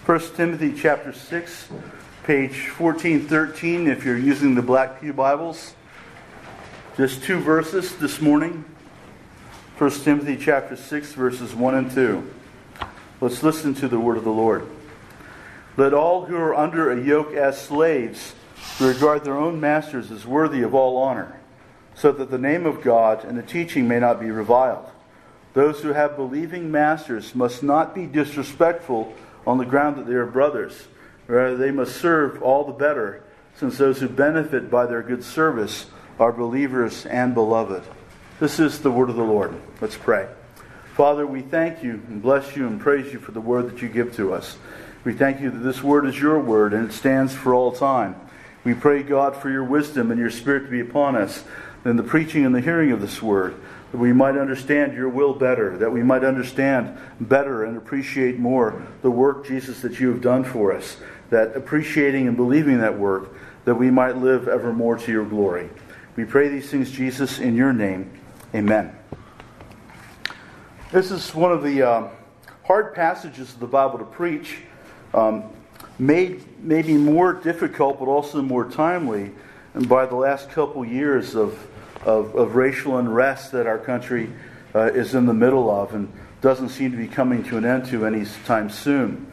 1 Timothy chapter 6, page 1413, if you're using the Black Pew Bibles. Just two verses this morning. 1 Timothy chapter 6, verses 1 and 2. Let's listen to the word of the Lord. Let all who are under a yoke as slaves regard their own masters as worthy of all honor, so that the name of God and the teaching may not be reviled. Those who have believing masters must not be disrespectful on the ground that they are brothers. Rather, they must serve all the better, since those who benefit by their good service are believers and beloved. This is the word of the Lord. Let's pray. Father, we thank you and bless you and praise you for the word that you give to us. We thank you that this word is your word and it stands for all time. We pray, God, for your wisdom and your Spirit to be upon us in the preaching and the hearing of this word, that we might understand your will better, that we might understand better and appreciate more the work, Jesus, that you have done for us, that appreciating and believing that work, that we might live evermore to your glory. We pray these things, Jesus, in your name. Amen. This is one of the hard passages of the Bible to preach, made maybe more difficult but also more timely by the last couple years of racial unrest that our country is in the middle of and doesn't seem to be coming to an end to any time soon.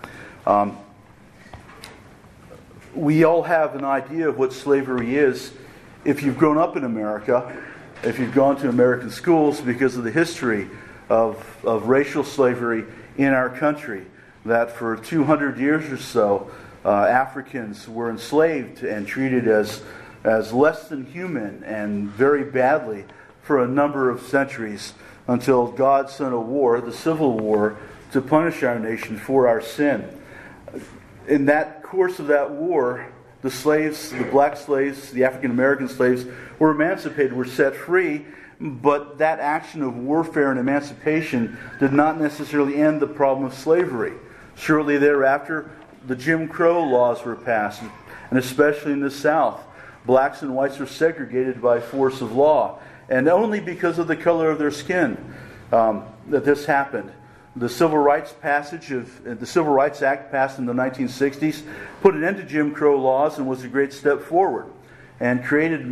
We all have an idea of what slavery is if you've grown up in America, if you've gone to American schools, because of the history of racial slavery in our country, that for 200 years or so, Africans were enslaved and treated as less than human and very badly for a number of centuries until God sent a war, the Civil War, to punish our nation for our sin. In that course of that war, the slaves, the black slaves, the African American slaves were emancipated, were set free, but that action of warfare and emancipation did not necessarily end the problem of slavery. Shortly thereafter, the Jim Crow laws were passed, and especially in the South, blacks and whites were segregated by force of law, and only because of the color of their skin that this happened. The Civil Rights Act passed in the 1960s put an end to Jim Crow laws and was a great step forward, and created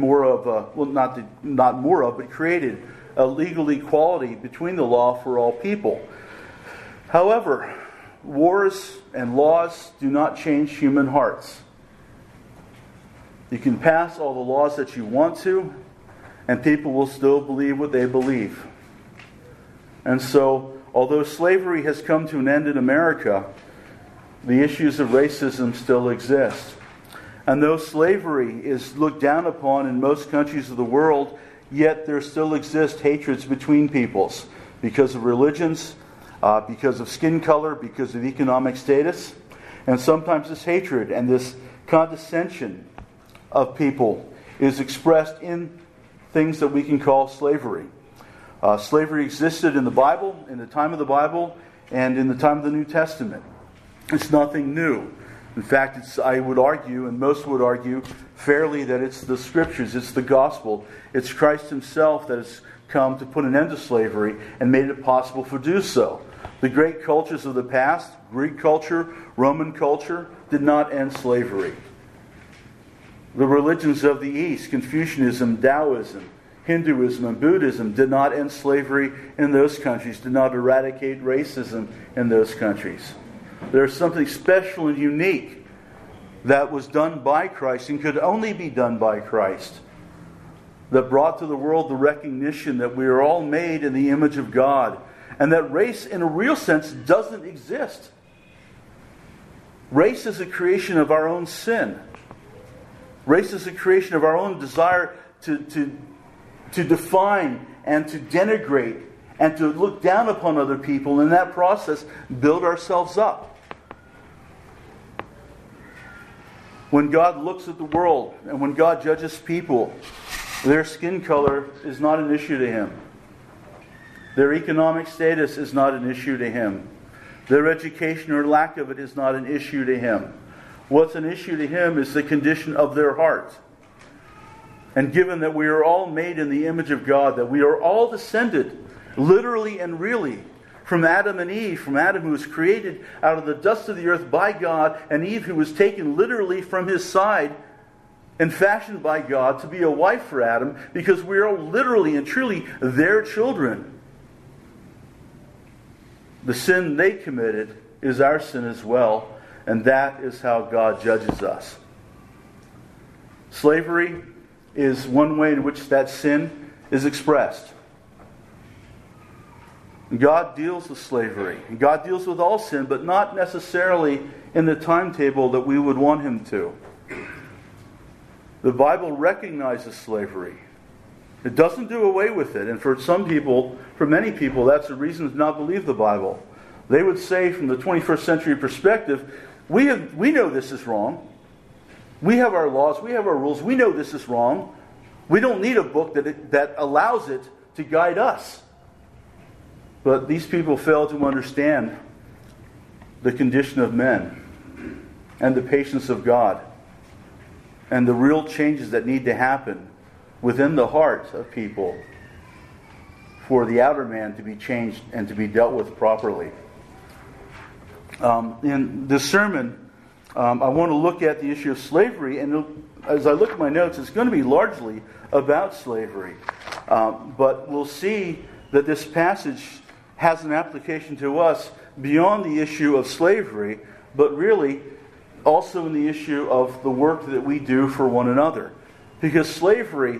created a legal equality between the law for all people. However, wars and laws do not change human hearts. You can pass all the laws that you want to, and people will still believe what they believe. And so, although slavery has come to an end in America, the issues of racism still exist. And though slavery is looked down upon in most countries of the world, yet there still exist hatreds between peoples because of religions, because of skin color, because of economic status. And sometimes this hatred and this condescension of people is expressed in things that we can call slavery. Slavery existed in the Bible, in the time of the Bible, and in the time of the New Testament. It's nothing new. In fact, I would argue, and most would argue fairly, that it's the Scriptures, it's the Gospel, it's Christ Himself that has come to put an end to slavery and made it possible to do so. The great cultures of the past, Greek culture, Roman culture, did not end slavery. The religions of the East, Confucianism, Taoism, Hinduism, and Buddhism, did not end slavery in those countries, did not eradicate racism in those countries. There's something special and unique that was done by Christ and could only be done by Christ, that brought to the world the recognition that we are all made in the image of God, and that race in a real sense doesn't exist. Race is a creation of our own sin. Race is a creation of our own desire to define and to denigrate and to look down upon other people, and in that process build ourselves up. When God looks at the world and when God judges people, their skin color is not an issue to Him. Their economic status is not an issue to Him. Their education or lack of it is not an issue to Him. What's an issue to Him is the condition of their heart. And given that we are all made in the image of God, that we are all descended, literally and really, from Adam and Eve, from Adam who was created out of the dust of the earth by God, and Eve who was taken literally from his side and fashioned by God to be a wife for Adam, because we are literally and truly their children. The sin they committed is our sin as well, and that is how God judges us. Slavery is one way in which that sin is expressed. God deals with slavery. God deals with all sin, but not necessarily in the timetable that we would want him to. The Bible recognizes slavery. It doesn't do away with it. And for some people, for many people, that's a reason to not believe the Bible. They would say from the 21st century perspective, we know this is wrong. We have our laws, we have our rules, we know this is wrong. We don't need a book that allows it to guide us. But these people fail to understand the condition of men and the patience of God and the real changes that need to happen within the heart of people for the outer man to be changed and to be dealt with properly. In this sermon, I want to look at the issue of slavery, and as I look at my notes, it's going to be largely about slavery. But we'll see that this passage has an application to us beyond the issue of slavery, but really also in the issue of the work that we do for one another. Because slavery,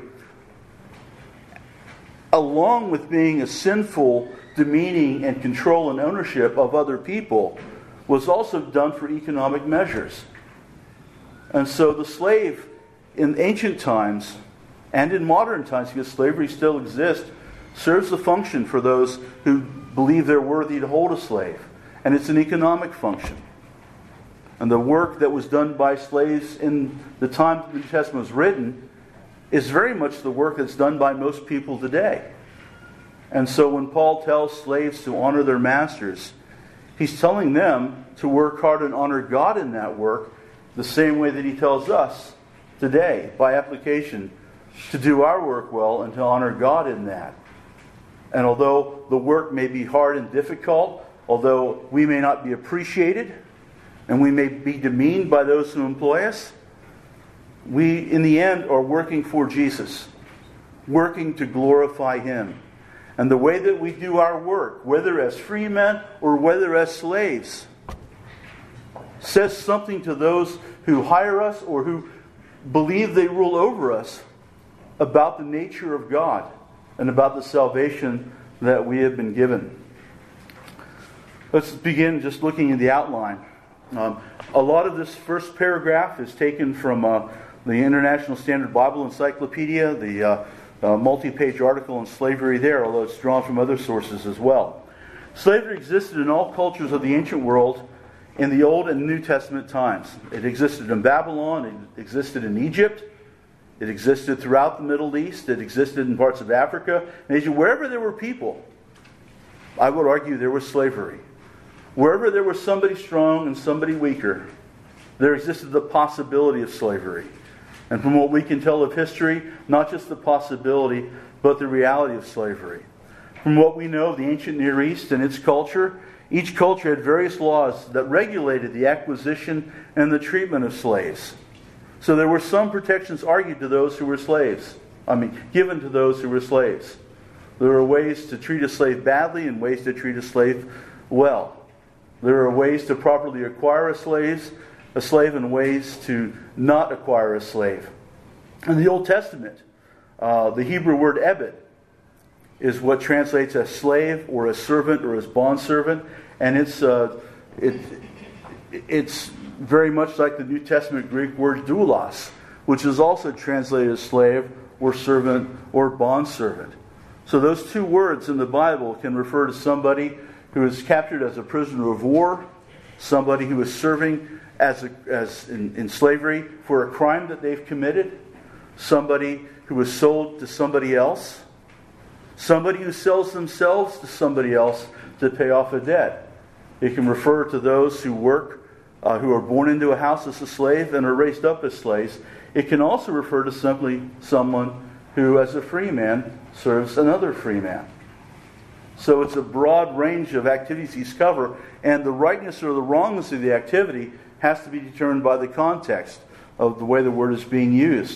along with being a sinful, demeaning, and control and ownership of other people, was also done for economic measures. And so the slave in ancient times and in modern times, because slavery still exists, serves the function for those who believe they're worthy to hold a slave. And it's an economic function. And the work that was done by slaves in the time the New Testament was written is very much the work that's done by most people today. And so when Paul tells slaves to honor their masters, he's telling them to work hard and honor God in that work the same way that he tells us today, by application, to do our work well and to honor God in that. And although the work may be hard and difficult, although we may not be appreciated, and we may be demeaned by those who employ us, we, in the end, are working for Jesus, working to glorify him. And the way that we do our work, whether as free men or whether as slaves, says something to those who hire us or who believe they rule over us about the nature of God and about the salvation that we have been given. Let's begin just looking at the outline. A lot of this first paragraph is taken from the International Standard Bible Encyclopedia, the multi-page article on slavery there, although it's drawn from other sources as well. Slavery existed in all cultures of the ancient world in the Old and New Testament times. It existed in Babylon, it existed in Egypt, it existed throughout the Middle East, it existed in parts of Africa, and Asia. Wherever there were people, I would argue there was slavery. Wherever there was somebody strong and somebody weaker, there existed the possibility of slavery. And from what we can tell of history, not just the possibility, but the reality of slavery. From what we know of the ancient Near East and its culture, each culture had various laws that regulated the acquisition and the treatment of slaves. So there were some protections argued to those who were slaves. Given to those who were slaves. There were ways to treat a slave badly and ways to treat a slave well. There are ways to properly acquire a slave and ways to not acquire a slave. In the Old Testament, the Hebrew word ebed is what translates as slave or as servant or as bondservant, and it's very much like the New Testament Greek word doulos, which is also translated as slave or servant or bondservant. So those two words in the Bible can refer to somebody who is captured as a prisoner of war, somebody who is serving in slavery for a crime that they've committed, somebody who is sold to somebody else, somebody who sells themselves to somebody else to pay off a debt. It can refer to those who work, who are born into a house as a slave and are raised up as slaves. It can also refer to simply someone who, as a free man, serves another free man. So it's a broad range of activities these cover, and the rightness or the wrongness of the activity has to be determined by the context of the way the word is being used.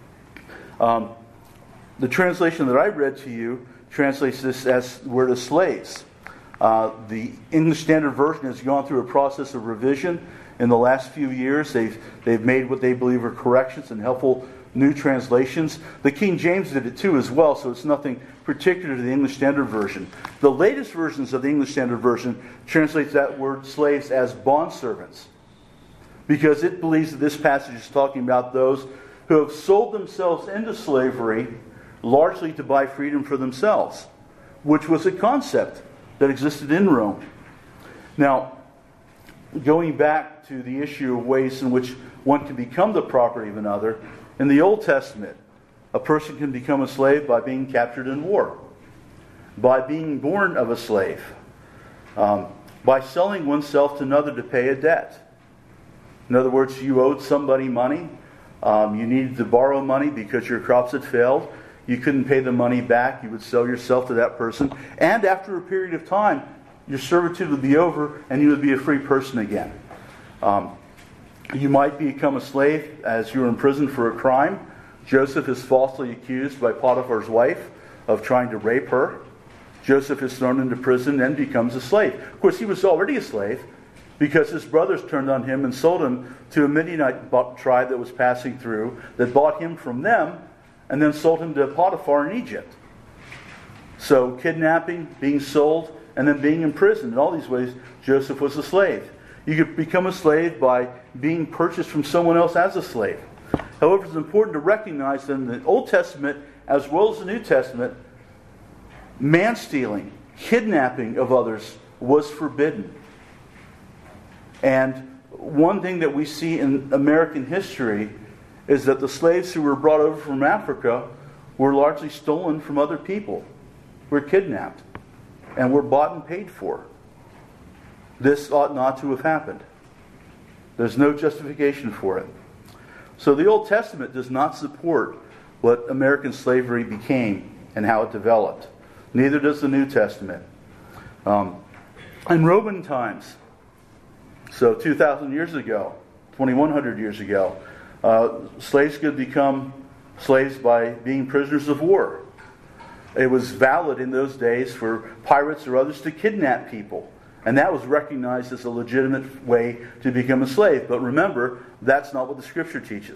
The translation that I read to you translates this as the word of slaves. The English Standard Version has gone through a process of revision in the last few years. They've made what they believe are corrections and helpful new translations. The King James did it too as well, so it's nothing particular to the English Standard Version. The latest versions of the English Standard Version translates that word slaves as bondservants, because it believes that this passage is talking about those who have sold themselves into slavery largely to buy freedom for themselves, which was a concept that existed in Rome. Now, going back to the issue of ways in which one can become the property of another, in the Old Testament, a person can become a slave by being captured in war, by being born of a slave, by selling oneself to another to pay a debt. In other words, you owed somebody money, you needed to borrow money because your crops had failed, you couldn't pay the money back, you would sell yourself to that person, and after a period of time, your servitude would be over and you would be a free person again. You might become a slave as you were in prison for a crime. Joseph is falsely accused by Potiphar's wife of trying to rape her. Joseph is thrown into prison and becomes a slave. Of course, he was already a slave because his brothers turned on him and sold him to a Midianite tribe that was passing through, that bought him from them and then sold him to Potiphar in Egypt. So kidnapping, being sold, and then being imprisoned. In all these ways, Joseph was a slave. You could become a slave by being purchased from someone else as a slave. However, it's important to recognize that in the Old Testament, as well as the New Testament, man-stealing, kidnapping of others was forbidden. And one thing that we see in American history is that the slaves who were brought over from Africa were largely stolen from other people, were kidnapped, and were bought and paid for. This ought not to have happened. There's no justification for it. So the Old Testament does not support what American slavery became and how it developed. Neither does the New Testament. In Roman times, so 2,000 years ago, 2,100 years ago, slaves could become slaves by being prisoners of war. It was valid in those days for pirates or others to kidnap people. And that was recognized as a legitimate way to become a slave. But remember, that's not what the Scripture teaches.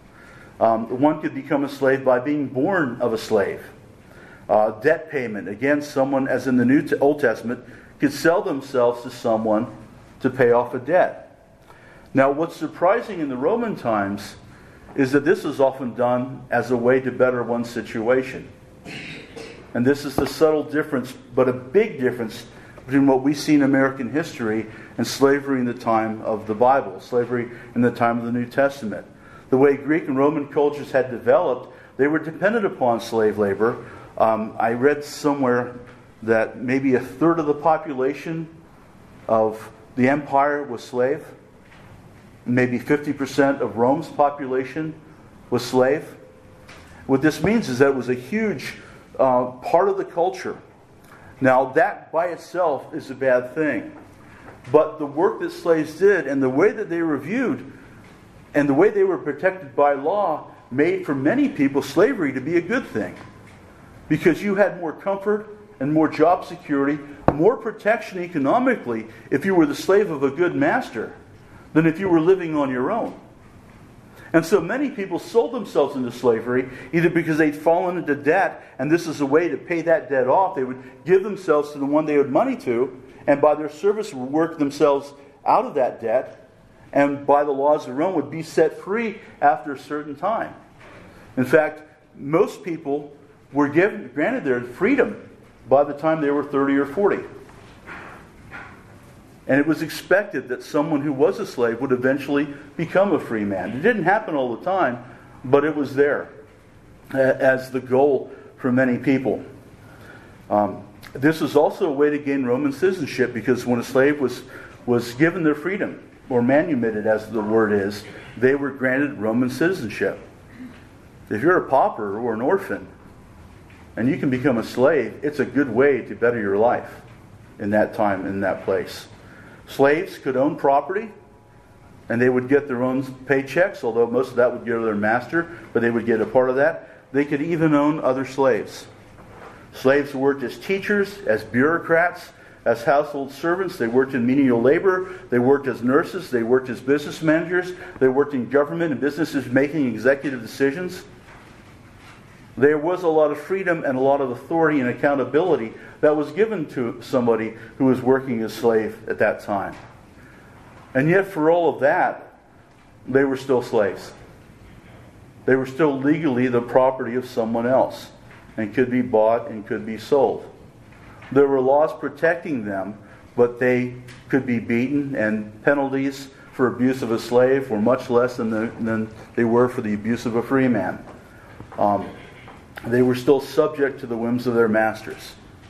One could become a slave by being born of a slave. Debt payment. Again, someone, as in the Old Testament, could sell themselves to someone to pay off a debt. Now, what's surprising in the Roman times is that this is often done as a way to better one's situation. And this is the subtle difference, but a big difference, between what we see in American history and slavery in the time of the Bible, slavery in the time of the New Testament. The way Greek and Roman cultures had developed, they were dependent upon slave labor. I read somewhere that maybe a third of the population of the empire was slave. Maybe 50% of Rome's population was slave. What this means is that it was a huge part of the culture. Now, that by itself is a bad thing. But the work that slaves did and the way that they were viewed and the way they were protected by law made for many people slavery to be a good thing. Because you had more comfort and more job security, more protection economically if you were the slave of a good master than if you were living on your own. And so many people sold themselves into slavery either because they'd fallen into debt, and this is a way to pay that debt off. They would give themselves to the one they owed money to, and by their service would work themselves out of that debt, and by the laws of Rome would be set free after a certain time. In fact, most people were granted their freedom by the time they were 30 or 40. And it was expected that someone who was a slave would eventually become a free man. It didn't happen all the time, but it was there as the goal for many people. This was also a way to gain Roman citizenship, because when a slave was given their freedom, or manumitted as the word is, they were granted Roman citizenship. If you're a pauper or an orphan, and you can become a slave, it's a good way to better your life in that time, in that place. Slaves could own property, and they would get their own paychecks, although most of that would go to their master, but they would get a part of that. They could even own other slaves. Slaves worked as teachers, as bureaucrats, as household servants. They worked in menial labor. They worked as nurses. They worked as business managers. They worked in government and businesses making executive decisions. There was a lot of freedom and a lot of authority and accountability that was given to somebody who was working as a slave at that time. And yet for all of that, they were still slaves. They were still legally the property of someone else and could be bought and could be sold. There were laws protecting them, but they could be beaten, and penalties for abuse of a slave were much less than they were for the abuse of a free man. They were still subject to the whims of their masters.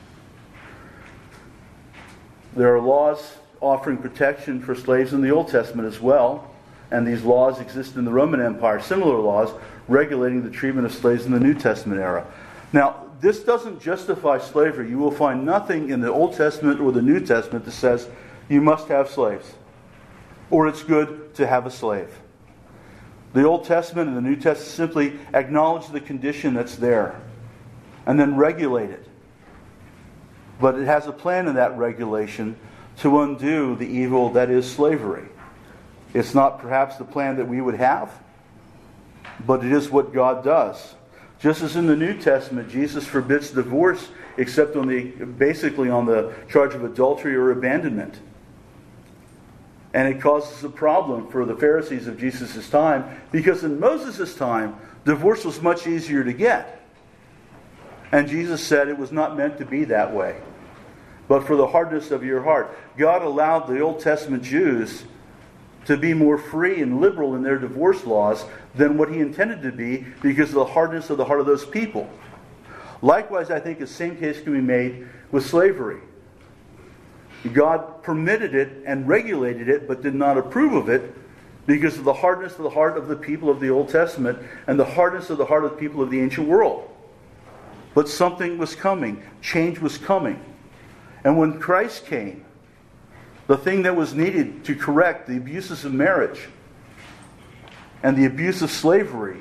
There are laws offering protection for slaves in the Old Testament as well, and these laws exist in the Roman Empire, similar laws regulating the treatment of slaves in the New Testament era. Now, this doesn't justify slavery. You will find nothing in the Old Testament or the New Testament that says you must have slaves, or it's good to have a slave. The Old Testament and the New Testament simply acknowledge the condition that's there and then regulate it. But it has a plan in that regulation to undo the evil that is slavery. It's not perhaps the plan that we would have, but it is what God does. Just as in the New Testament, Jesus forbids divorce except basically on the charge of adultery or abandonment. And it causes a problem for the Pharisees of Jesus' time, because in Moses' time, divorce was much easier to get. And Jesus said it was not meant to be that way, but for the hardness of your heart. God allowed the Old Testament Jews to be more free and liberal in their divorce laws than what He intended to be, because of the hardness of the heart of those people. Likewise, I think the same case can be made with slavery. God permitted it and regulated it, but did not approve of it because of the hardness of the heart of the people of the Old Testament and the hardness of the heart of the people of the ancient world. But something was coming. Change was coming. And when Christ came, the thing that was needed to correct the abuses of marriage and the abuse of slavery,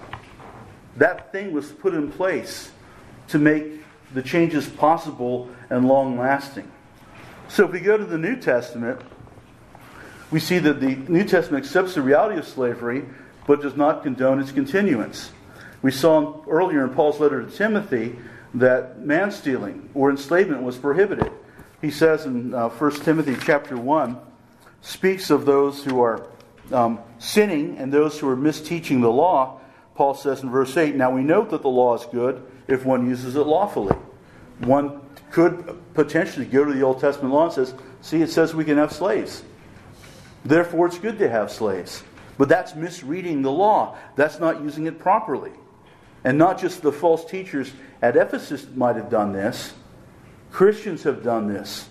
that thing was put in place to make the changes possible and long-lasting. So if we go to the New Testament, we see that the New Testament accepts the reality of slavery, but does not condone its continuance. We saw earlier in Paul's letter to Timothy that man-stealing or enslavement was prohibited. He says in 1 Timothy chapter 1, speaks of those who are sinning and those who are misteaching the law. Paul says in verse 8, now we note that the law is good if one uses it lawfully. One could potentially go to the Old Testament law and says, see, it says we can have slaves. Therefore, it's good to have slaves. But that's misreading the law. That's not using it properly. And not just the false teachers at Ephesus might have done this. Christians have done this.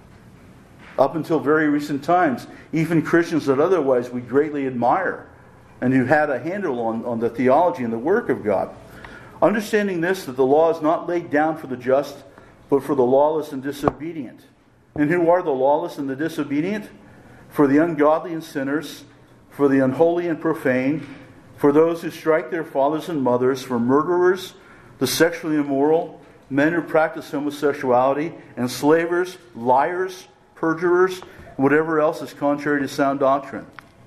Up until very recent times, even Christians that otherwise we greatly admire and who had a handle on the theology and the work of God. Understanding this, that the law is not laid down for the just, but for the lawless and disobedient. And who are the lawless and the disobedient? For the ungodly and sinners, for the unholy and profane, for those who strike their fathers and mothers, for murderers, the sexually immoral, men who practice homosexuality, enslavers, liars, perjurers, whatever else is contrary to sound doctrine.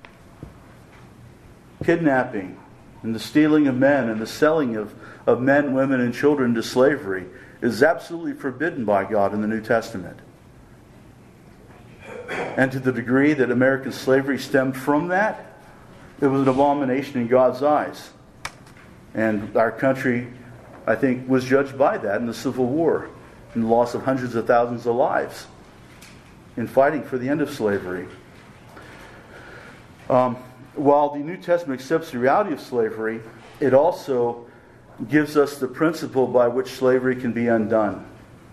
Kidnapping and the stealing of men and the selling of men, women, and children to slavery is absolutely forbidden by God in the New Testament. And to the degree that American slavery stemmed from that, it was an abomination in God's eyes. And our country, I think, was judged by that in the Civil War, and the loss of hundreds of thousands of lives in fighting for the end of slavery. While the New Testament accepts the reality of slavery, it also gives us the principle by which slavery can be undone.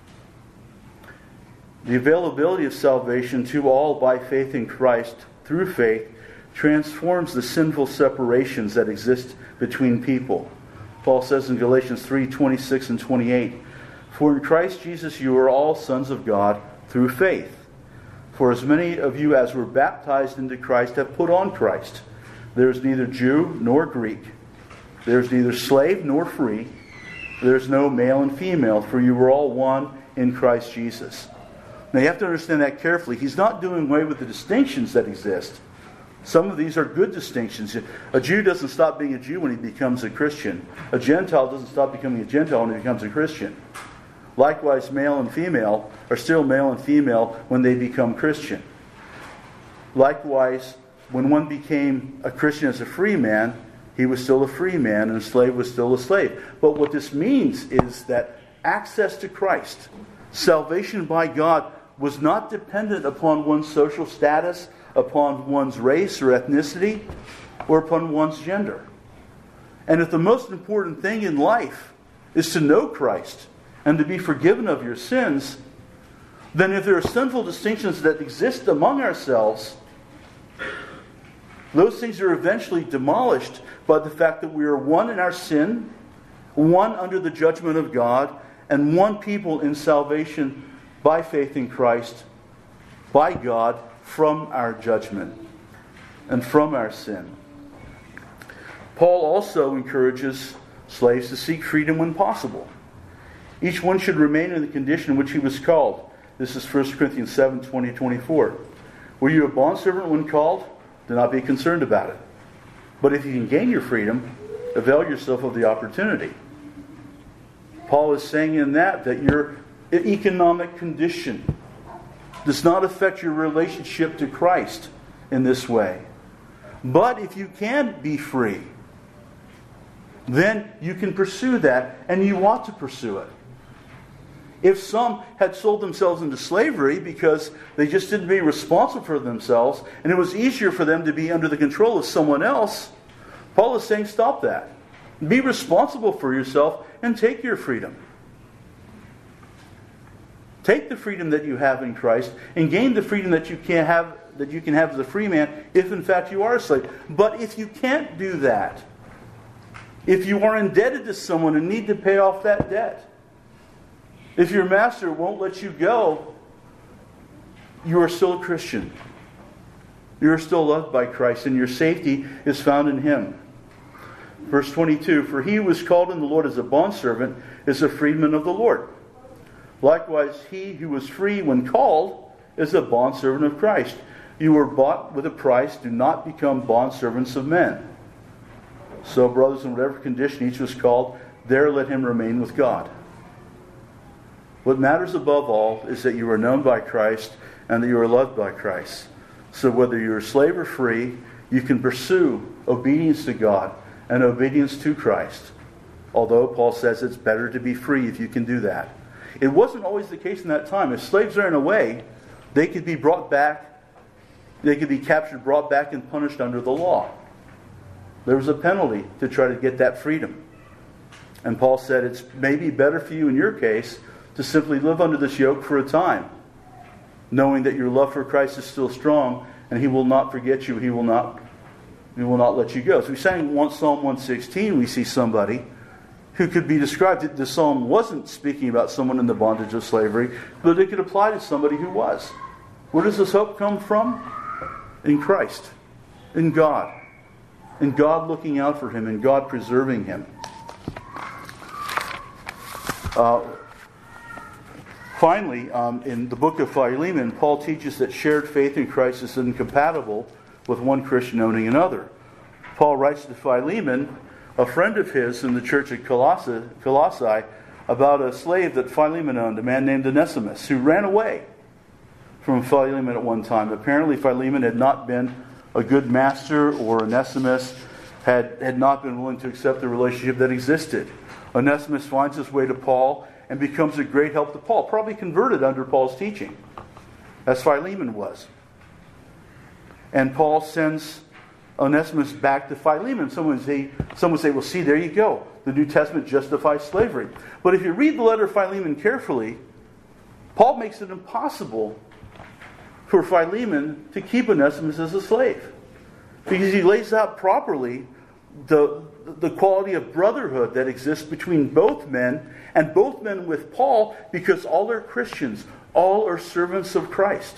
The availability of salvation to all by faith in Christ through faith transforms the sinful separations that exist between people. Paul says in Galatians 3:26 and 28, "For in Christ Jesus you are all sons of God through faith. For as many of you as were baptized into Christ have put on Christ. There is neither Jew nor Greek. There is neither slave nor free. There is no male and female, for you are all one in Christ Jesus." Now you have to understand that carefully. He's not doing away with the distinctions that exist. Some of these are good distinctions. A Jew doesn't stop being a Jew when he becomes a Christian. A Gentile doesn't stop becoming a Gentile when he becomes a Christian. Likewise, male and female are still male and female when they become Christian. Likewise, when one became a Christian as a free man, he was still a free man and a slave was still a slave. But what this means is that access to Christ, salvation by God, was not dependent upon one's social status, upon one's race or ethnicity, or upon one's gender. And if the most important thing in life is to know Christ and to be forgiven of your sins, then if there are sinful distinctions that exist among ourselves, those things are eventually demolished by the fact that we are one in our sin, one under the judgment of God, and one people in salvation by faith in Christ, by God, from our judgment and from our sin. Paul also encourages slaves to seek freedom when possible. Each one should remain in the condition in which he was called. This is 1 Corinthians 7, 20-24. Were you a bondservant when called? Do not be concerned about it. But if you can gain your freedom, avail yourself of the opportunity. Paul is saying in that your economic condition does not affect your relationship to Christ in this way. But if you can be free, then you can pursue that, and you ought to pursue it. If some had sold themselves into slavery because they just didn't be responsible for themselves, and it was easier for them to be under the control of someone else, Paul is saying stop that. Be responsible for yourself and take your freedom. Take the freedom that you have in Christ and gain the freedom that you can have as a free man if in fact you are a slave. But if you can't do that, if you are indebted to someone and need to pay off that debt, if your master won't let you go, you are still a Christian. You are still loved by Christ, and your safety is found in Him. Verse 22, "For he who was called in the Lord as a bondservant is a freedman of the Lord. Likewise, he who was free when called is a bondservant of Christ. You were bought with a price. Do not become bondservants of men. So, brothers, in whatever condition each was called, there let him remain with God." What matters above all is that you are known by Christ and that you are loved by Christ. So whether you're a slave or free, you can pursue obedience to God and obedience to Christ. Although Paul says it's better to be free if you can do that. It wasn't always the case in that time. If slaves ran away, they could be brought back, they could be captured, brought back, and punished under the law. There was a penalty to try to get that freedom. And Paul said it's maybe better for you in your case to simply live under this yoke for a time, knowing that your love for Christ is still strong and He will not forget you. He will not let you go. So we sang Psalm 116, we see somebody who could be described. The psalm wasn't speaking about someone in the bondage of slavery, but it could apply to somebody who was. Where does this hope come from? In Christ, in God looking out for him, and God preserving him. Finally, in the book of Philemon, Paul teaches that shared faith in Christ is incompatible with one Christian owning another. Paul writes to Philemon, a friend of his in the church at Colossae, about a slave that Philemon owned, a man named Onesimus, who ran away from Philemon at one time. Apparently Philemon had not been a good master, or Onesimus had not been willing to accept the relationship that existed. Onesimus finds his way to Paul and becomes a great help to Paul, probably converted under Paul's teaching, as Philemon was. And Paul sends Onesimus back to Philemon. Some would say, well, see, there you go. The New Testament justifies slavery. But if you read the letter of Philemon carefully, Paul makes it impossible for Philemon to keep Onesimus as a slave. Because he lays out properly the quality of brotherhood that exists between both men, and both men with Paul, because all are Christians. All are servants of Christ.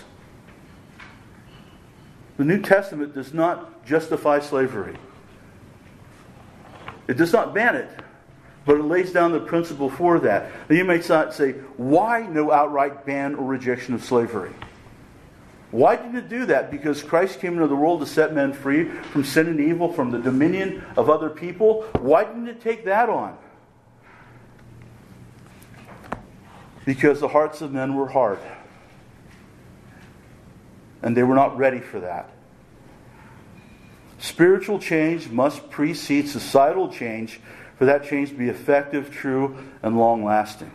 The New Testament does not justify slavery. It does not ban it, but it lays down the principle for that. Now you may say, why no outright ban or rejection of slavery? Why did it do that? Because Christ came into the world to set men free from sin and evil, from the dominion of other people. Why didn't it take that on? Because the hearts of men were hard. And they were not ready for that. Spiritual change must precede societal change for that change to be effective, true, and long-lasting.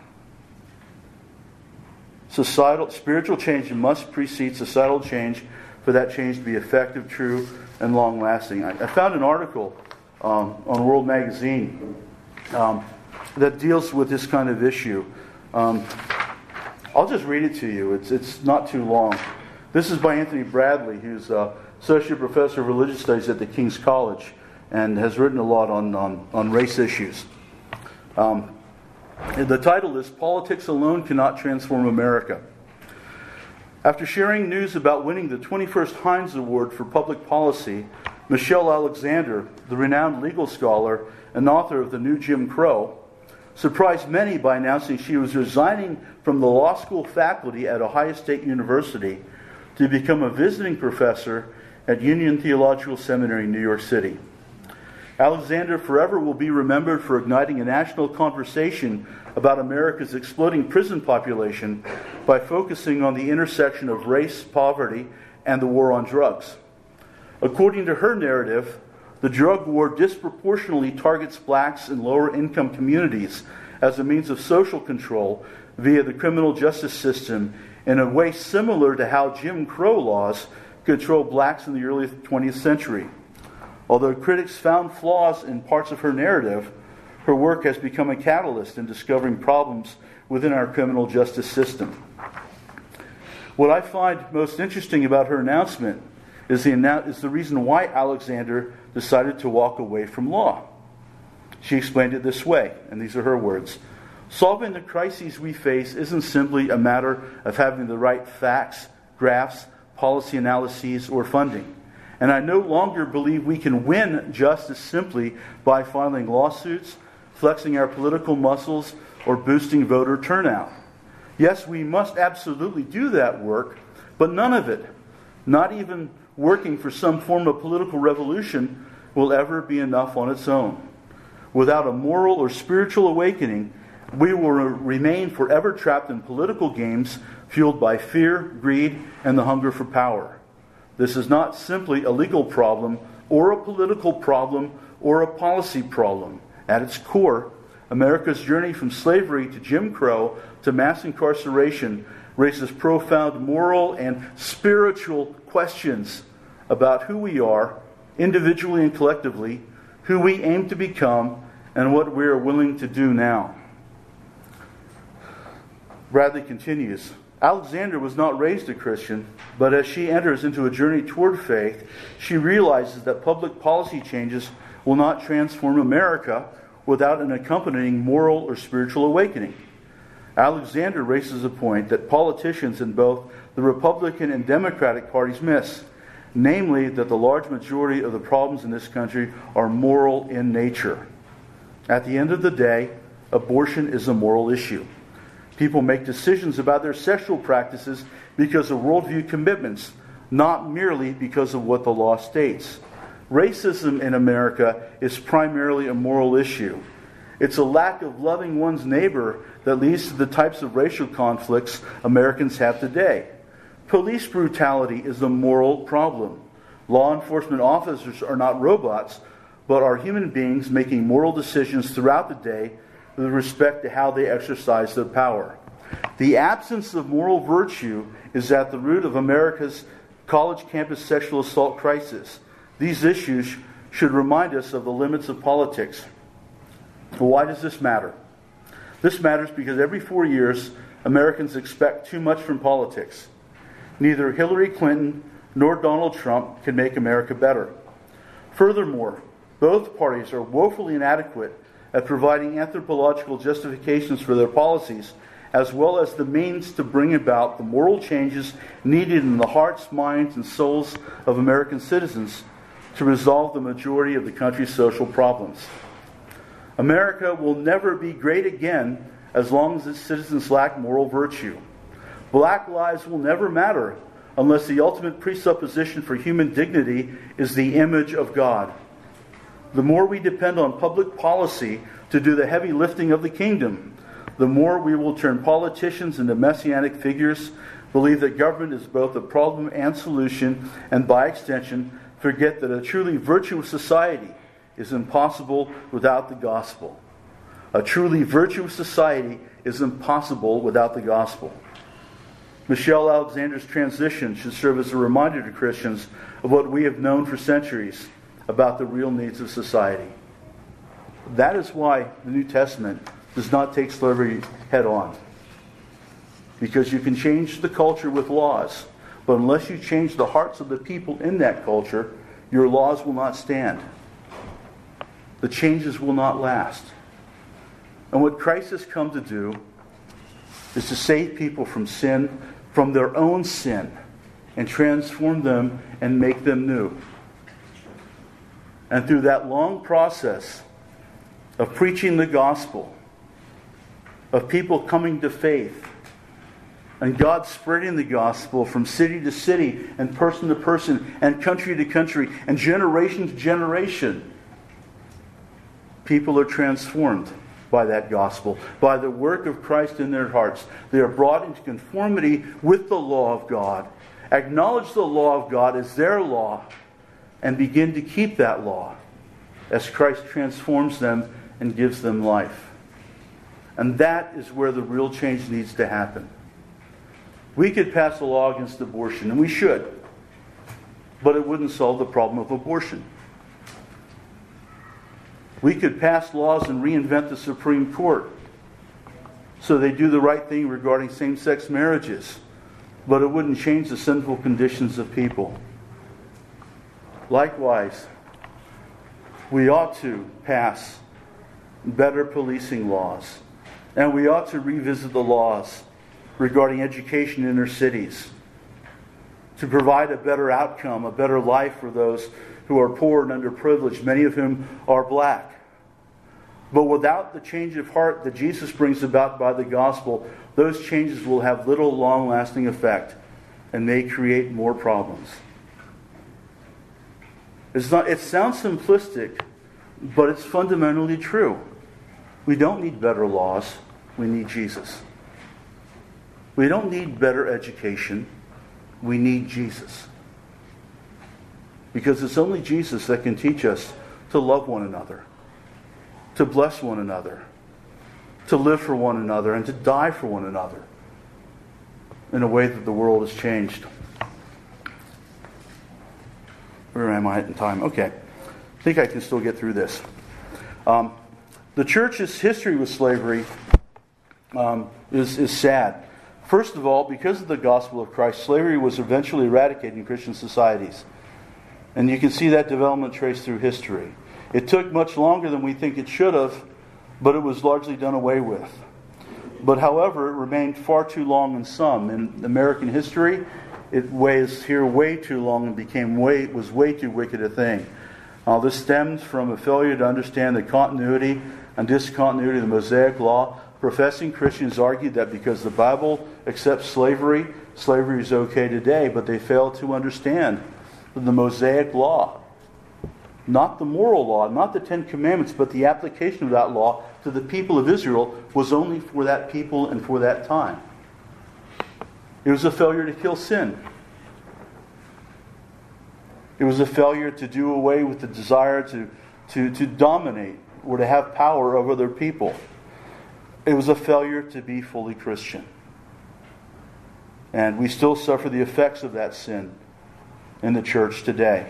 Spiritual change must precede societal change for that change to be effective, true, and long-lasting. I found an article on World Magazine that deals with this kind of issue. I'll just read it to you. It's not too long. This is by Anthony Bradley, who's Associate Professor of Religious Studies at the King's College and has written a lot on race issues. The title is Politics Alone Cannot Transform America. After sharing news about winning the 21st Heinz Award for Public Policy, Michelle Alexander, the renowned legal scholar and author of The New Jim Crow, surprised many by announcing she was resigning from the law school faculty at Ohio State University to become a visiting professor at Union Theological Seminary in New York City. Alexander forever will be remembered for igniting a national conversation about America's exploding prison population by focusing on the intersection of race, poverty, and the war on drugs. According to her narrative, the drug war disproportionately targets blacks in lower-income communities as a means of social control via the criminal justice system in a way similar to how Jim Crow laws controlled blacks in the early 20th century. Although critics found flaws in parts of her narrative, her work has become a catalyst in discovering problems within our criminal justice system. What I find most interesting about her announcement is the reason why Alexander decided to walk away from law. She explained it this way, and these are her words. Solving the crises we face isn't simply a matter of having the right facts, graphs, policy analyses, or funding. And I no longer believe we can win justice simply by filing lawsuits, flexing our political muscles, or boosting voter turnout. Yes, we must absolutely do that work, but none of it, not even working for some form of political revolution, will ever be enough on its own. Without a moral or spiritual awakening, we will remain forever trapped in political games fueled by fear, greed, and the hunger for power. This is not simply a legal problem or a political problem or a policy problem. At its core, America's journey from slavery to Jim Crow to mass incarceration raises profound moral and spiritual questions about who we are, individually and collectively, who we aim to become, and what we are willing to do now. Bradley continues, Alexander was not raised a Christian, but as she enters into a journey toward faith, she realizes that public policy changes will not transform America without an accompanying moral or spiritual awakening. Alexander raises a point that politicians in both the Republican and Democratic parties miss, namely that the large majority of the problems in this country are moral in nature. At the end of the day, abortion is a moral issue. People make decisions about their sexual practices because of worldview commitments, not merely because of what the law states. Racism in America is primarily a moral issue. It's a lack of loving one's neighbor that leads to the types of racial conflicts Americans have today. Police brutality is a moral problem. Law enforcement officers are not robots, but are human beings making moral decisions throughout the day with respect to how they exercise their power. The absence of moral virtue is at the root of America's college campus sexual assault crisis. These issues should remind us of the limits of politics. Well, why does this matter? This matters because every 4 years, Americans expect too much from politics. Neither Hillary Clinton nor Donald Trump can make America better. Furthermore, Both parties are woefully inadequate at providing anthropological justifications for their policies, as well as the means to bring about the moral changes needed in the hearts, minds, and souls of American citizens to resolve the majority of the country's social problems. America will never be great again as long as its citizens lack moral virtue. Black lives will never matter unless the ultimate presupposition for human dignity is the image of God. The more we depend on public policy to do the heavy lifting of the kingdom, the more we will turn politicians into messianic figures, believe that government is both a problem and solution, and by extension, forget that a truly virtuous society is impossible without the gospel. A truly virtuous society is impossible without the gospel. Michelle Alexander's transition should serve as a reminder to Christians of what we have known for centuries about the real needs of society. That is why the New Testament does not take slavery head on. Because you can change the culture with laws, but unless you change the hearts of the people in that culture, your laws will not stand. The changes will not last. And what Christ has come to do is to save people from sin, from their own sin, and transform them and make them new. And through that long process of preaching the gospel, of people coming to faith, and God spreading the gospel from city to city, and person to person, and country to country, and generation to generation, people are transformed by that gospel, by the work of Christ in their hearts. They are brought into conformity with the law of God, acknowledge the law of God as their law, and begin to keep that law as Christ transforms them and gives them life. And that is where the real change needs to happen. We could pass a law against abortion, and we should, but it wouldn't solve the problem of abortion. We could pass laws and reinvent the Supreme Court so they do the right thing regarding same-sex marriages, but it wouldn't change the sinful conditions of people. Likewise, we ought to pass better policing laws, and we ought to revisit the laws regarding education in inner cities to provide a better outcome, a better life for those who are poor and underprivileged, many of whom are black. But without the change of heart that Jesus brings about by the gospel, those changes will have little long-lasting effect and may create more problems. It sounds simplistic, but it's fundamentally true. We don't need better laws. We need Jesus. We don't need better education. We need Jesus. Because it's only Jesus that can teach us to love one another, to bless one another, to live for one another, and to die for one another in a way that the world has changed. Where am I in time? Okay. I think I can still get through this. The church's history with slavery is sad. First of all, because of the gospel of Christ, slavery was eventually eradicated in Christian societies. And you can see that development traced through history. It took much longer than we think it should have, but it was largely done away with. But however, it remained far too long in some. In American history, it was here way too long and was way too wicked a thing. This stems from a failure to understand the continuity and discontinuity of the Mosaic Law. Professing Christians argued that because the Bible accepts slavery, slavery is okay today, but they fail to understand the Mosaic Law. Not the moral law, not the Ten Commandments, but the application of that law to the people of Israel was only for that people and for that time. It was a failure to kill sin. It was a failure to do away with the desire to dominate or to have power over other people. It was a failure to be fully Christian. And we still suffer the effects of that sin in the church today.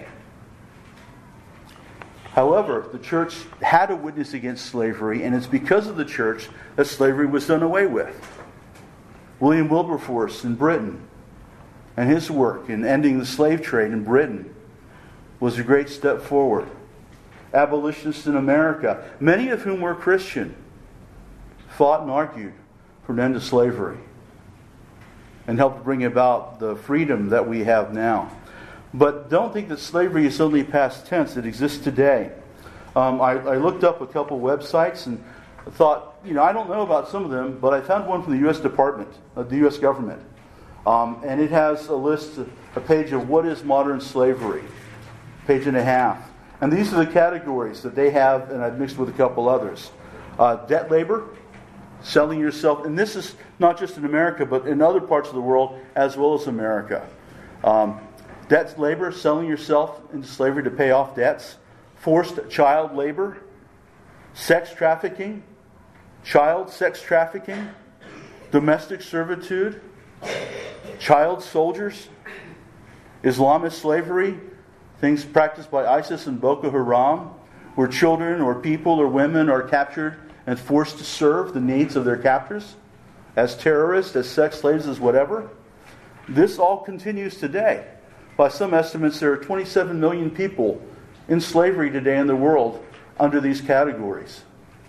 However, the church had a witness against slavery, and it's because of the church that slavery was done away with. William Wilberforce in Britain and his work in ending the slave trade in Britain was a great step forward. abolitionists in America, many of whom were Christian, fought and argued for an end to slavery and helped bring about the freedom that we have now. But don't think that slavery is only past tense. It exists today. I looked up a couple websites and thought, I don't know about some of them, but I found one from the U.S. Department, the U.S. government. And it has a page of what is modern slavery, page and a half. And these are the categories that they have, and I've mixed with a couple others. Debt labor, selling yourself, and this is not just in America, but in other parts of the world as well as America. Debt labor, selling yourself into slavery to pay off debts. Forced child labor, sex trafficking, child sex trafficking, domestic servitude, child soldiers, Islamist slavery, things practiced by ISIS and Boko Haram, where children or people or women are captured and forced to serve the needs of their captors as terrorists, as sex slaves, as whatever. This all continues today. By some estimates, there are 27 million people in slavery today in the world under these categories.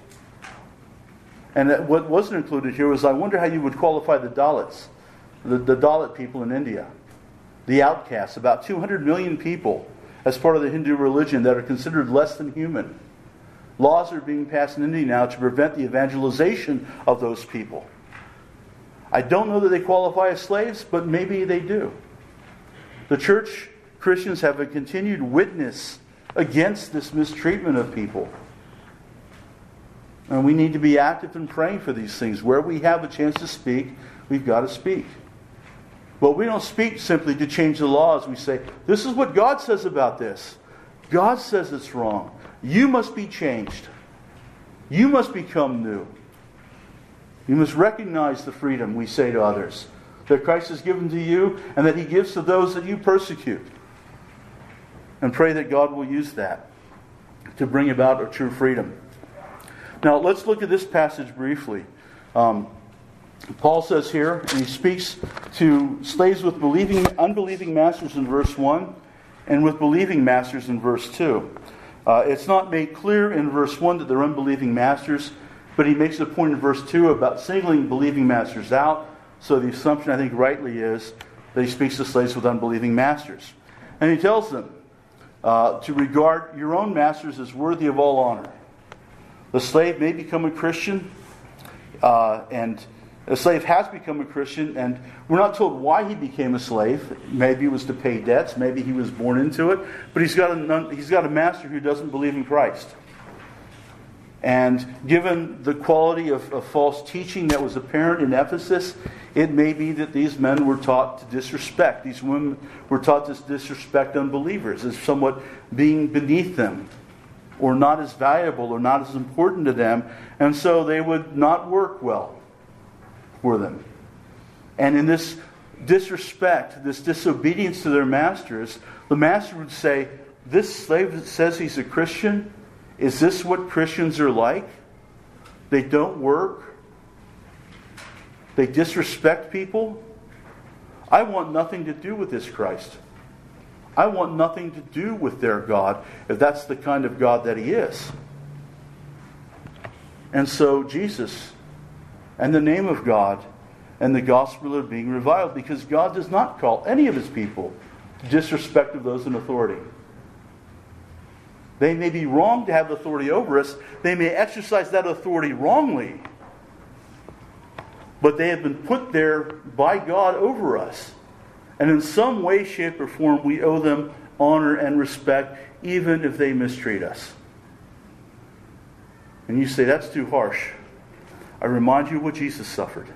And what wasn't included here was, I wonder how you would qualify the Dalits, the Dalit people in India, the outcasts, about 200 million people as part of the Hindu religion that are considered less than human. Laws are being passed in India now to prevent the evangelization of those people. I don't know that they qualify as slaves, but maybe they do. The church, Christians have a continued witness against this mistreatment of people. And we need to be active in praying for these things. Where we have a chance to speak, we've got to speak. But we don't speak simply to change the laws. We say, this is what God says about this. God says it's wrong. You must be changed. You must become new. You must recognize the freedom, we say to others, that Christ has given to you and that He gives to those that you persecute. And pray that God will use that to bring about a true freedom. Now, let's look at this passage briefly. Paul says here, and he speaks to slaves with unbelieving masters in verse 1 and with believing masters in verse 2. It's not made clear in verse 1 that they're unbelieving masters, but he makes a point in verse 2 about singling believing masters out. So the assumption, I think, rightly is that he speaks to slaves with unbelieving masters. And he tells them to regard your own masters as worthy of all honor. The slave may become a Christian, and a slave has become a Christian, and we're not told why he became a slave. Maybe it was to pay debts, maybe he was born into it, but he's got a master who doesn't believe in Christ. And given the quality of false teaching that was apparent in Ephesus, it may be that these men were taught to disrespect. These women were taught to disrespect unbelievers as somewhat being beneath them, or not as valuable, or not as important to them, and so they would not work well for them. And in this disrespect, this disobedience to their masters, the master would say, this slave that says he's a Christian, is this what Christians are like? They don't work. They disrespect people. I want nothing to do with this Christ. I want nothing to do with their God, if that's the kind of God that He is. And so Jesus and the name of God and the gospel are being reviled, because God does not call any of His people to disrespect of those in authority. They may be wrong to have authority over us. They may exercise that authority wrongly. But they have been put there by God over us. And in some way, shape, or form, we owe them honor and respect, even if they mistreat us. And you say, that's too harsh. I remind you of what Jesus suffered.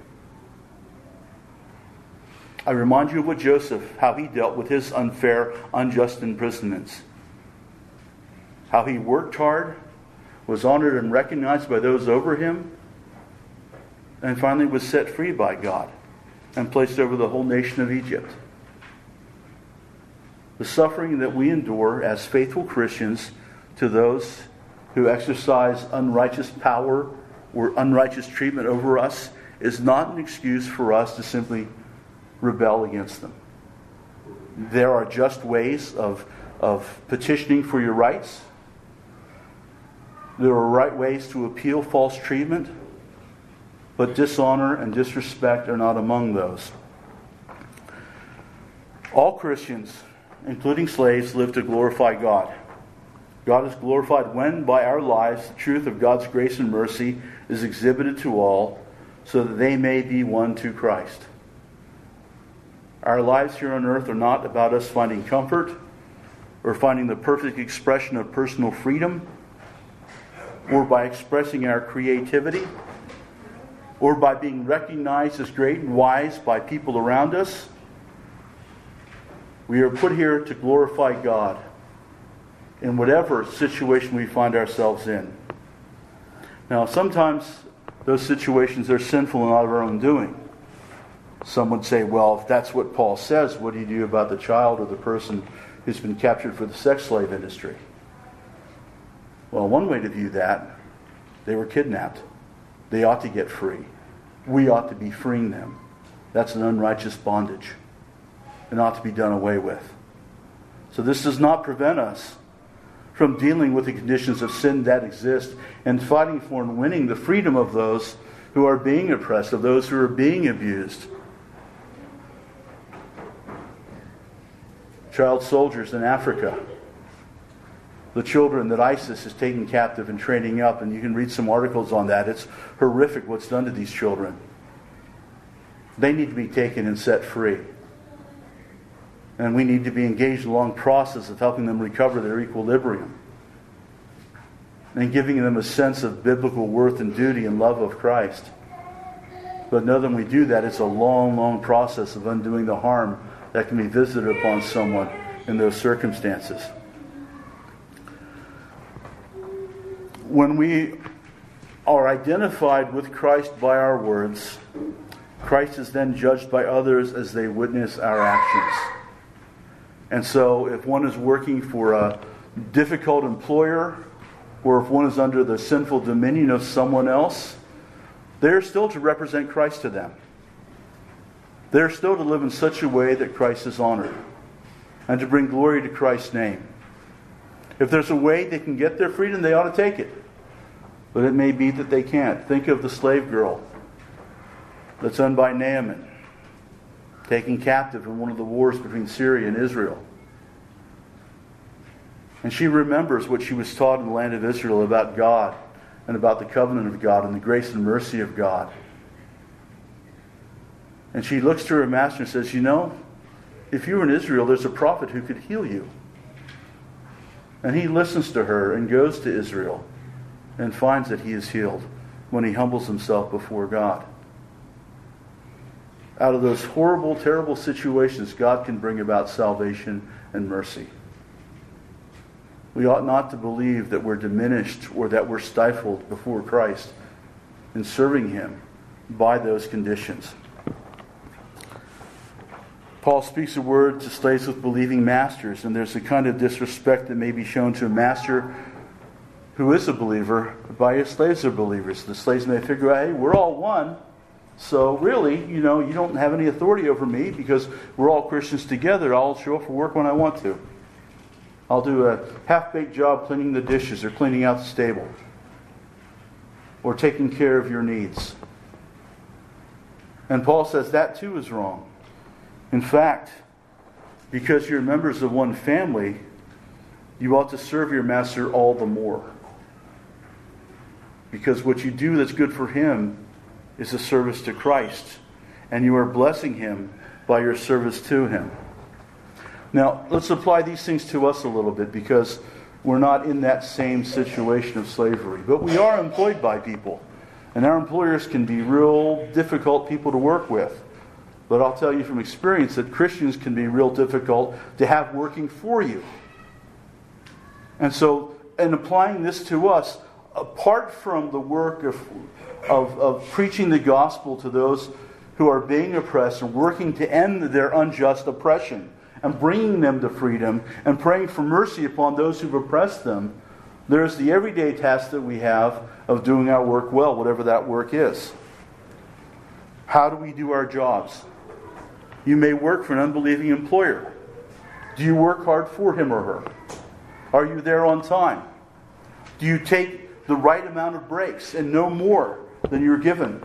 I remind you of what Joseph, how he dealt with his unfair, unjust imprisonments. How he worked hard, was honored and recognized by those over him, and finally was set free by God and placed over the whole nation of Egypt. The suffering that we endure as faithful Christians to those who exercise unrighteous power or unrighteous treatment over us is not an excuse for us to simply rebel against them. There are just ways of petitioning for your rights. There are right ways to appeal false treatment, but dishonor and disrespect are not among those. All Christians, including slaves, live to glorify God. God is glorified when, by our lives, the truth of God's grace and mercy is exhibited to all, so that they may be one to Christ. Our lives here on earth are not about us finding comfort or finding the perfect expression of personal freedom, or by expressing our creativity, or by being recognized as great and wise by people around us. We are put here to glorify God in whatever situation we find ourselves in. Now, sometimes those situations are sinful and not of our own doing. Some would say, well, if that's what Paul says, what do you do about the child or the person who's been captured for the sex slave industry? Well, one way to view that, they were kidnapped. They ought to get free. We ought to be freeing them. That's an unrighteous bondage and ought to be done away with. So this does not prevent us from dealing with the conditions of sin that exist and fighting for and winning the freedom of those who are being oppressed, of those who are being abused. Child soldiers in Africa, the children that ISIS is taking captive and training up, and you can read some articles on that. It's horrific what's done to these children. They need to be taken and set free. And we need to be engaged in a long process of helping them recover their equilibrium and giving them a sense of biblical worth and duty and love of Christ. But know that when we do that, it's a long, long process of undoing the harm that can be visited upon someone in those circumstances. When we are identified with Christ by our words, Christ is then judged by others as they witness our actions. And so if one is working for a difficult employer, or if one is under the sinful dominion of someone else, they're still to represent Christ to them. They're still to live in such a way that Christ is honored and to bring glory to Christ's name. If there's a way they can get their freedom, they ought to take it. But it may be that they can't. Think of the slave girl that's done by Naaman, taken captive in one of the wars between Syria and Israel. And she remembers what she was taught in the land of Israel about God and about the covenant of God and the grace and mercy of God. And she looks to her master and says, you know, if you were in Israel, there's a prophet who could heal you. And he listens to her and goes to Israel and finds that he is healed when he humbles himself before God. Out of those horrible, terrible situations, God can bring about salvation and mercy. We ought not to believe that we're diminished or that we're stifled before Christ in serving Him by those conditions. Paul speaks a word to slaves with believing masters, and there's a kind of disrespect that may be shown to a master who is a believer by his slaves are believers. The slaves may figure out, hey, we're all one, so really, you don't have any authority over me because we're all Christians together. I'll show up for work when I want to. I'll do a half-baked job cleaning the dishes or cleaning out the stable or taking care of your needs. And Paul says that too is wrong. In fact, because you're members of one family, you ought to serve your master all the more. Because what you do that's good for him is a service to Christ, and you are blessing him by your service to him. Now, let's apply these things to us a little bit, because we're not in that same situation of slavery. But we are employed by people, and our employers can be real difficult people to work with. But I'll tell you from experience that Christians can be real difficult to have working for you. And so, in applying this to us, apart from the work of preaching the gospel to those who are being oppressed and working to end their unjust oppression and bringing them to freedom and praying for mercy upon those who've oppressed them, there's the everyday task that we have of doing our work well, whatever that work is. How do we do our jobs? You may work for an unbelieving employer. Do you work hard for him or her? Are you there on time? Do you take the right amount of breaks and no more than you're given?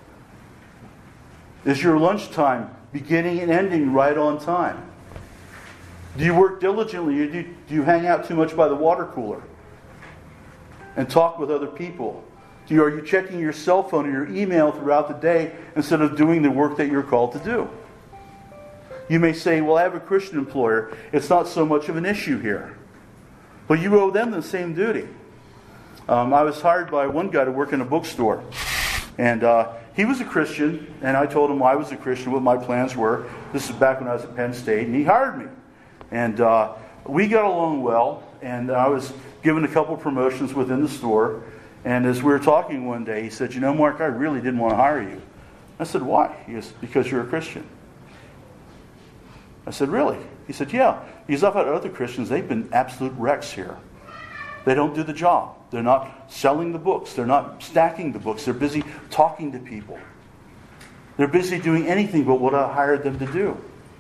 Is your lunchtime beginning and ending right on time? Do you work diligently, or do you hang out too much by the water cooler and talk with other people? Are you checking your cell phone or your email throughout the day instead of doing the work that you're called to do? You may say, well, I have a Christian employer. It's not so much of an issue here. But you owe them the same duty. I was hired by one guy to work in a bookstore. And he was a Christian, and I told him I was a Christian, what my plans were. This is back when I was at Penn State, and he hired me. And we got along well, and I was given a couple promotions within the store. And as we were talking one day, he said, Mark, I really didn't want to hire you. I said, why? He goes, because you're a Christian. I said, really? He said, yeah. Because I've had other Christians, they've been absolute wrecks here. They don't do the job. They're not selling the books. They're not stacking the books. They're busy talking to people. They're busy doing anything but what I hired them to do.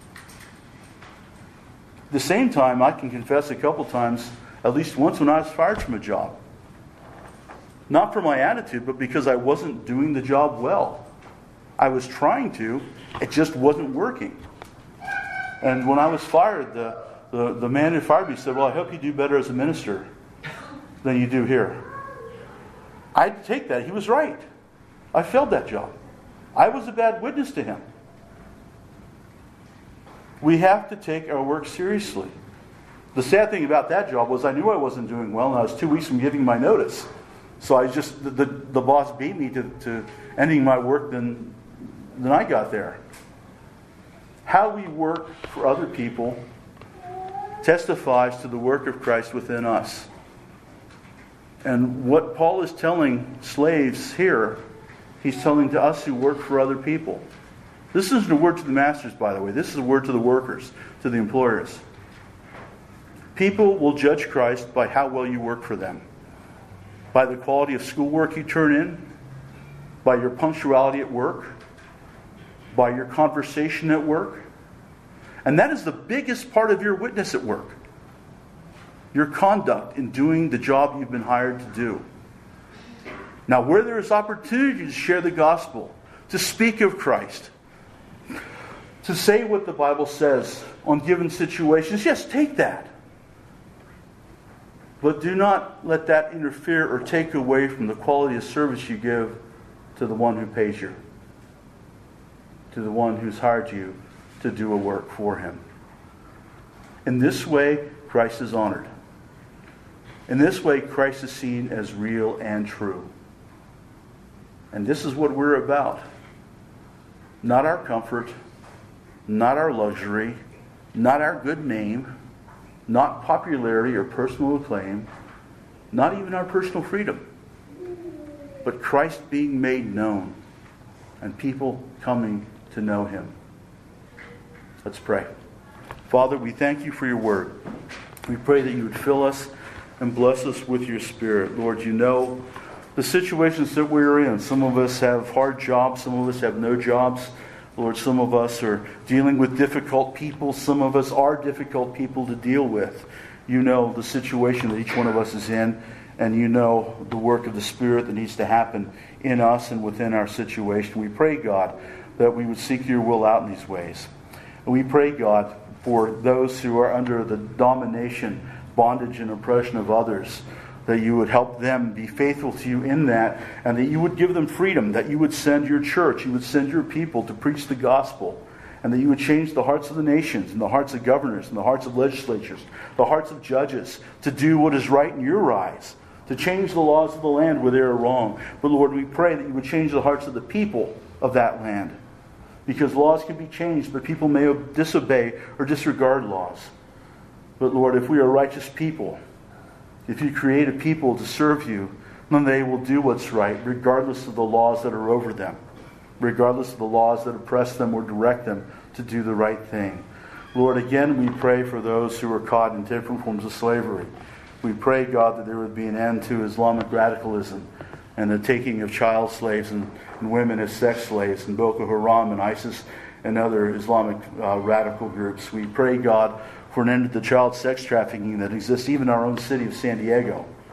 At the same time, I can confess a couple times, at least once when I was fired from a job. Not for my attitude, but because I wasn't doing the job well. I was trying to, it just wasn't working. And when I was fired, the man who fired me said, well, I hope you do better as a minister than you do here. I had to take that. He was right. I failed that job. I was a bad witness to him. We have to take our work seriously. The sad thing about that job was I knew I wasn't doing well, and I was 2 weeks from giving my notice. So the boss beat me to ending my work than I got there. How we work for other people testifies to the work of Christ within us. And what Paul is telling slaves here, he's telling to us who work for other people. This isn't a word to the masters, by the way. This is a word to the workers, to the employers. People will judge Christ by how well you work for them. By the quality of schoolwork you turn in, by your punctuality at work, by your conversation at work. And that is the biggest part of your witness at work. Your conduct in doing the job you've been hired to do. Now, where there is opportunity to share the gospel, to speak of Christ, to say what the Bible says on given situations, yes, take that. But do not let that interfere or take away from the quality of service you give to the one who pays you, to the one who's hired you to do a work for him. In this way, Christ is honored. In this way, Christ is seen as real and true. And this is what we're about. Not our comfort, not our luxury, not our good name, not popularity or personal acclaim, not even our personal freedom, but Christ being made known and people coming to know him. Let's pray. Father, we thank you for your word. We pray that you would fill us and bless us with your Spirit. Lord, you know the situations that we're in. Some of us have hard jobs. Some of us have no jobs. Lord, some of us are dealing with difficult people. Some of us are difficult people to deal with. You know the situation that each one of us is in, and you know the work of the Spirit that needs to happen in us and within our situation. We pray, God, that we would seek your will out in these ways. And we pray, God, for those who are under the domination, bondage, and oppression of others, that you would help them be faithful to you in that, and that you would give them freedom, that you would send your church, you would send your people to preach the gospel, and that you would change the hearts of the nations, and the hearts of governors, and the hearts of legislatures, the hearts of judges, to do what is right in your eyes, to change the laws of the land where they are wrong. But Lord, we pray that you would change the hearts of the people of that land, because laws can be changed, but people may disobey or disregard laws. But Lord, if we are righteous people, if you create a people to serve you, then they will do what's right, regardless of the laws that are over them, regardless of the laws that oppress them or direct them to do the right thing. Lord, again, we pray for those who are caught in different forms of slavery. We pray, God, that there would be an end to Islamic radicalism and the taking of child slaves and women as sex slaves, and Boko Haram and ISIS and other Islamic radical groups. We pray, God, for an end to the child sex trafficking that exists even in our own city of San Diego.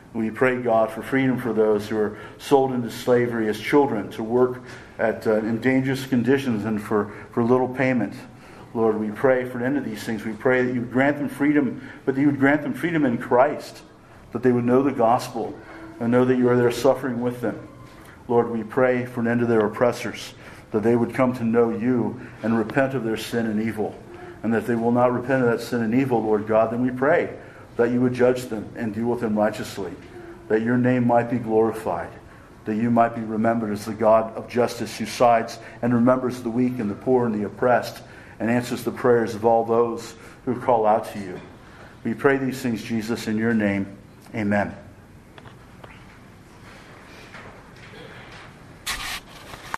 We pray, God, for freedom for those who are sold into slavery as children to work in dangerous conditions and for little payment. Lord, we pray for an end to these things. We pray that you would grant them freedom, but that you would grant them freedom in Christ, that they would know the gospel and know that you are there suffering with them. Lord, we pray for an end to their oppressors, that they would come to know you and repent of their sin and evil. And that if they will not repent of that sin and evil, Lord God, then we pray that you would judge them and deal with them righteously, that your name might be glorified, that you might be remembered as the God of justice who sides and remembers the weak and the poor and the oppressed and answers the prayers of all those who call out to you. We pray these things, Jesus, in your name. Amen.